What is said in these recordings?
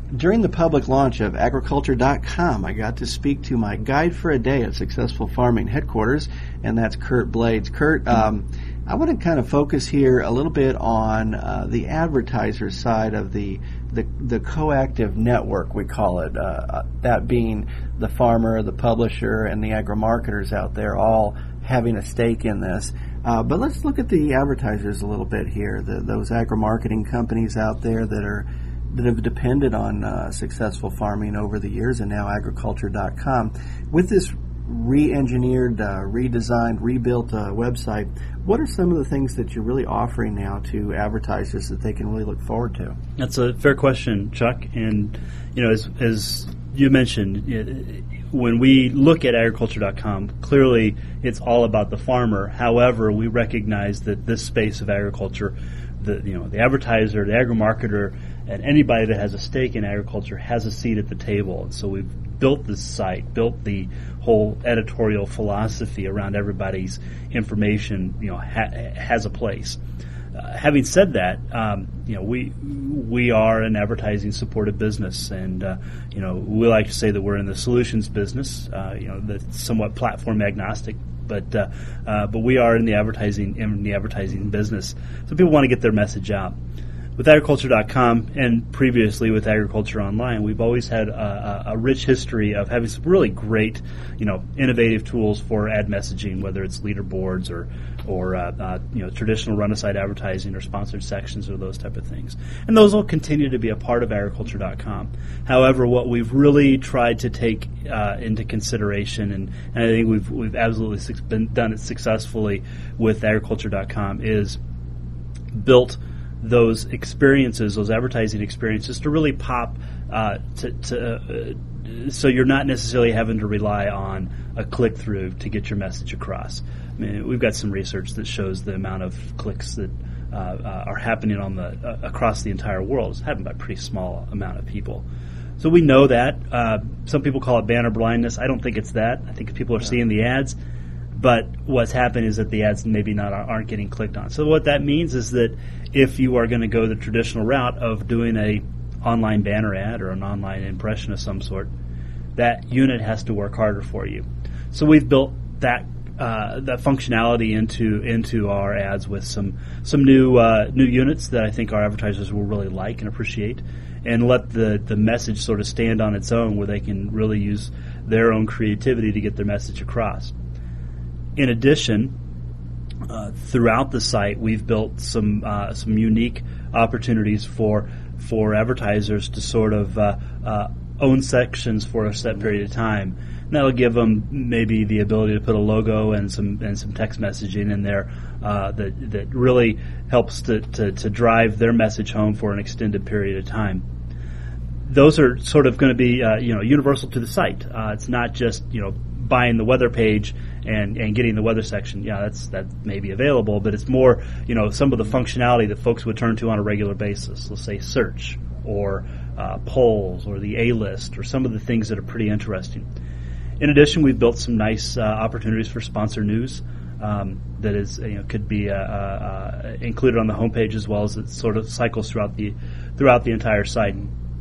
during the public launch of agriculture.com, I got to speak to my guide for a day at Successful Farming headquarters, and that's Kurt Blades. Kurt, I want to kind of focus here a little bit on the advertiser side of the coactive network, we call it, that being the farmer, the publisher, and the agri-marketers out there all having a stake in this. But let's look at the advertisers a little bit here, those agri-marketing companies out there that have depended on Successful Farming over the years, and now agriculture.com. With this re-engineered, redesigned, rebuilt website, what are some of the things that you're really offering now to advertisers that they can really look forward to? That's a fair question, Chuck. And, as you mentioned, when we look at agriculture.com, clearly it's all about the farmer. However, we recognize that this space of agriculture, the advertiser, the agri-marketer, and anybody that has a stake in agriculture has a seat at the table. And so we've built this site, built the whole editorial philosophy around everybody's information, has a place. Having said that, we are an advertising supported business, and we like to say that we're in the solutions business. That's somewhat platform agnostic, but we are in the advertising business. So people want to get their message out. With agriculture.com and previously with Agriculture Online, we've always had a rich history of having some really great, innovative tools for ad messaging, whether it's leaderboards or traditional run-aside advertising or sponsored sections or those type of things. And those will continue to be a part of agriculture.com. However, what we've really tried to take into consideration, and I think we've absolutely done it successfully with agriculture.com, is built those experiences, those advertising experiences, to really pop, so you're not necessarily having to rely on a click-through to get your message across. I mean, we've got some research that shows the amount of clicks that are happening on across the entire world is happening by a pretty small amount of people. So we know that. Some people call it banner blindness. I don't think it's that. I think people are seeing the ads, but what's happened is that the ads maybe aren't getting clicked on. So what that means is that if you are going to go the traditional route of doing a online banner ad or an online impression of some sort, that unit has to work harder for you. So we've built that functionality into our ads with some new units that I think our advertisers will really like and appreciate, and let the message sort of stand on its own, where they can really use their own creativity to get their message across. In addition, throughout the site, we've built some unique opportunities for advertisers to sort of own sections for a set period of time. And that'll give them maybe the ability to put a logo and some text messaging in there that really helps to drive their message home for an extended period of time. Those are sort of going to be universal to the site. It's not just buying the weather page and getting the weather section. Yeah, that may be available, but it's more some of the functionality that folks would turn to on a regular basis. Let's say search or polls or the A-list or some of the things that are pretty interesting. In addition, we've built some nice opportunities for sponsor news that is could be included on the homepage, as well as it sort of cycles throughout the entire site.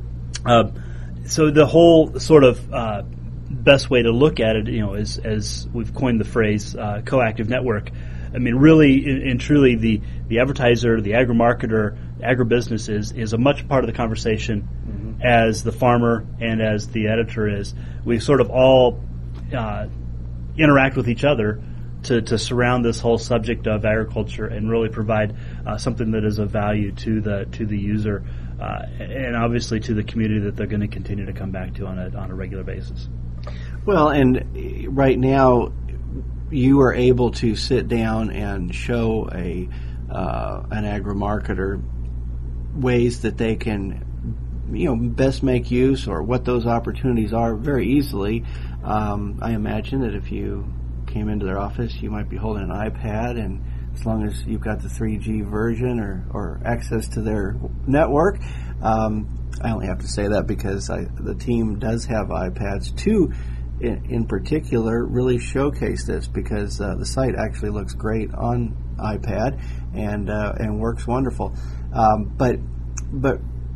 So the whole sort of best way to look at it, is, as we've coined the phrase, coactive network. I mean, really and truly, the advertiser, the agri-marketer, agribusiness is a much part of the conversation as the farmer and as the editor is. We sort of all interact with each other to surround this whole subject of agriculture and really provide something that is of value to the user and obviously to the community that they're going to continue to come back to on a regular basis. Well, and right now you are able to sit down and show an agri-marketer ways that they can best make use, or what those opportunities are, very easily. I imagine that if you came into their office, you might be holding an iPad, and as long as you've got the 3G version or access to their network, I only have to say that because the team does have iPads to, in particular, really showcase this, because the site actually looks great on iPad and works wonderful. But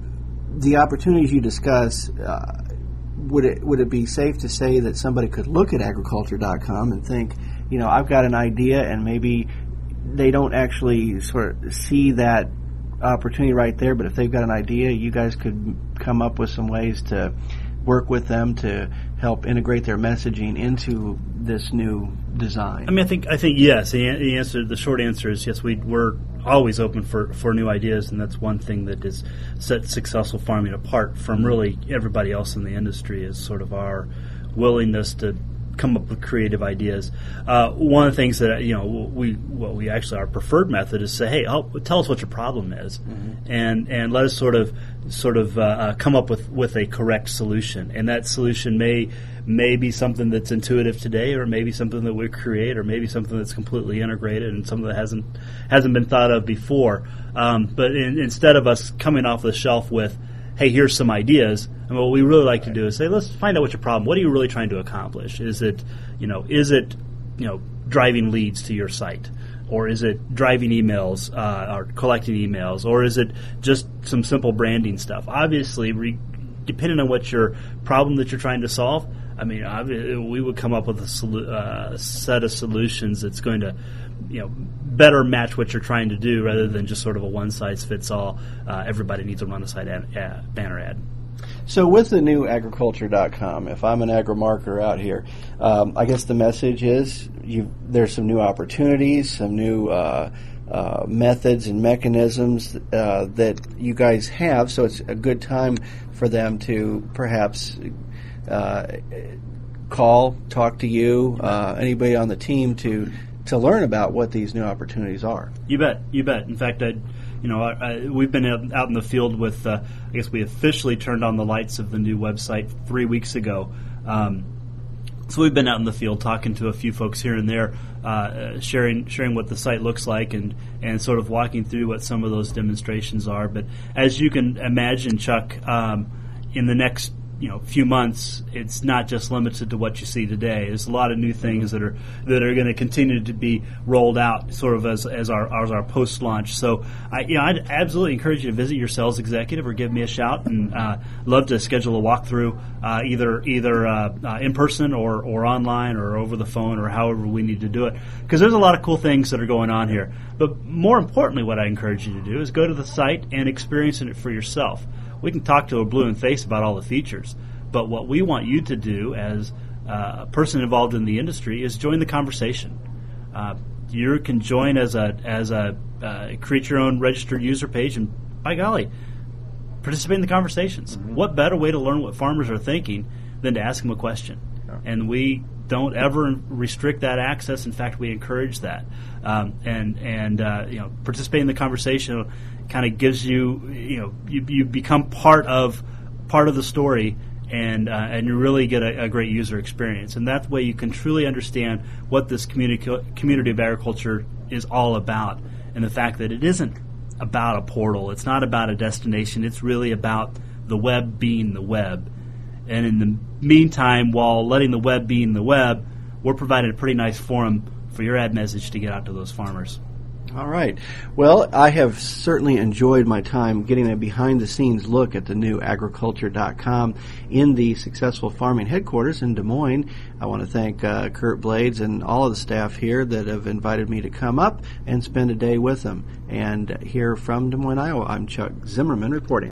the opportunities you discuss, would it be safe to say that somebody could look at agriculture.com and think, I've got an idea, and maybe they don't actually sort of see that opportunity right there, but if they've got an idea, you guys could come up with some ways to work with them to help integrate their messaging into this new design? I think yes. The short answer is yes. We're always open for new ideas, and that's one thing that has set successful farming apart from really everybody else in the industry, is sort of our willingness to come up with creative ideas. One of the things that we actually, our preferred method is say, hey, tell us what your problem is, and let us sort of come up with a correct solution. And that solution may be something that's intuitive today, or maybe something that we create, or maybe something that's completely integrated and something that hasn't been thought of before. But instead of us coming off the shelf with, hey, here's some ideas, and what we really like to do is say, let's find out what your problem. What are you really trying to accomplish? Is it driving leads to your site, or is it driving emails or collecting emails, or is it just some simple branding stuff? Obviously, depending on what your problem that you're trying to solve, we would come up with a set of solutions that's going to, better match what you're trying to do, rather than just sort of a one-size-fits-all, everybody needs a run-a-site banner ad. So with the new agriculture.com, if I'm an agri-marketer out here, I guess the message is there's some new opportunities, some new methods and mechanisms that you guys have, so it's a good time for them to perhaps talk to you, anybody on the team to learn about what these new opportunities are. You bet. In fact, we've been out in the field with, I guess we officially turned on the lights of the new website 3 weeks ago. So we've been out in the field talking to a few folks here and there, sharing what the site looks like, and sort of walking through what some of those demonstrations are. But as you can imagine, Chuck, in the next few months, it's not just limited to what you see today. There's a lot of new things that are going to continue to be rolled out, sort of as our post launch. So I'd absolutely encourage you to visit your sales executive or give me a shout, and love to schedule a walkthrough, either in person or online or over the phone, or however we need to do it, because there's a lot of cool things that are going on here. But more importantly, what I encourage you to do is go to the site and experience it for yourself. We can talk to a blue in face about all the features, but what we want you to do as a person involved in the industry is join the conversation. You can join as a create your own registered user page, and by golly, participate in the conversations. Mm-hmm. What better way to learn what farmers are thinking than to ask them a question? Yeah. And we don't ever restrict that access. In fact, we encourage that. Participate in the conversation kind of gives you become part of the story, and you really get a great user experience. And that way you can truly understand what this community of agriculture is all about, and the fact that it isn't about a portal. It's not about a destination. It's really about the web being the web. And in the meantime, while letting the web be in the web, we're providing a pretty nice forum for your ad message to get out to those farmers. All right. Well, I have certainly enjoyed my time getting a behind-the-scenes look at the new agriculture.com in the Successful Farming headquarters in Des Moines. I want to thank Kurt Blades and all of the staff here that have invited me to come up and spend a day with them. And here from Des Moines, Iowa, I'm Chuck Zimmerman reporting.